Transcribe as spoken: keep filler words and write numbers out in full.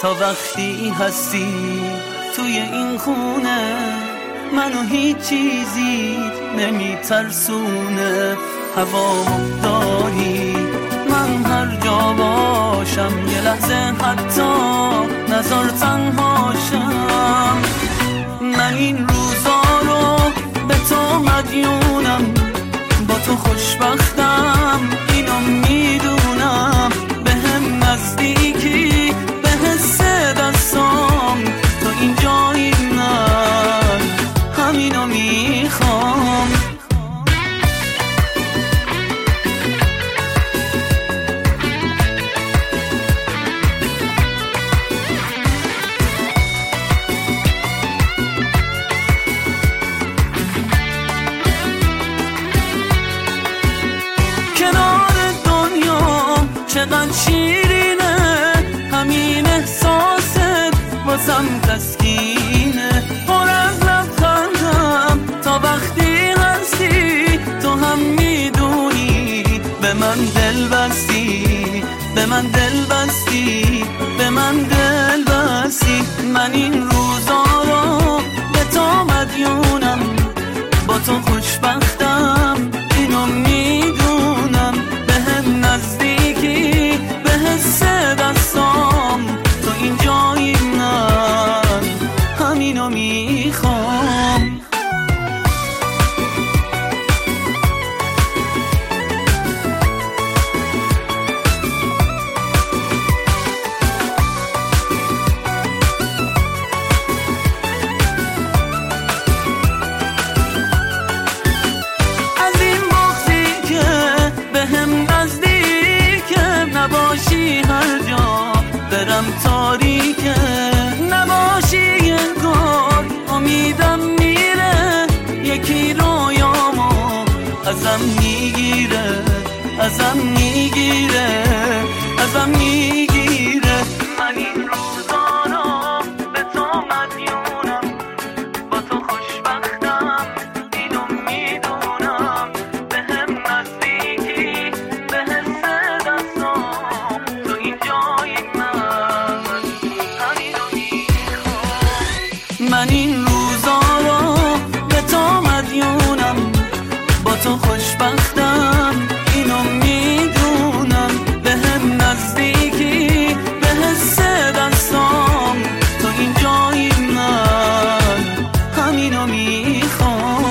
تا وقتی هستی توی این خونه منو هیچ چیزی نمیترسونه. هوا داری من هر جا باشم یه لحظه حتی نظر تنهاشم. من این روزا رو به تو مدیونم، با تو خوشبختم اینو میدونم. به هم نزدیکی به حس دستام، تو اینجایی من همینو میخوام. چقدر شیرینه همین احساست واسم تسکینه. پر از لبخندم تا وقتی هستی، تو هم میدونی به من دل بستی، به من دل بستی، به من دل بستی. من این روزا رو به تو مدیونم، با تو خوشبختم اینو میدونم. به هم نزدیکی به حس دستام، تو اینجایی من همینو میخوام. نباشی هر جا برم تاریکه، نباشی یه کار امیدم میره. یکی رویامو ازم میگیره، ازم میگیره، ازم میگیره. من این روزا رو به تو مدیونم، با تو خوشبختم اینو میدونم. به هم نزدیکی به حس دستام، تو اینجایی من همینو میخوام. من این روزا رو به تو مدیونم، با تو خوشبختم اینو میدونم. به هم نزدیکی به حس دستام، تو اینجایی من همینو میخوام.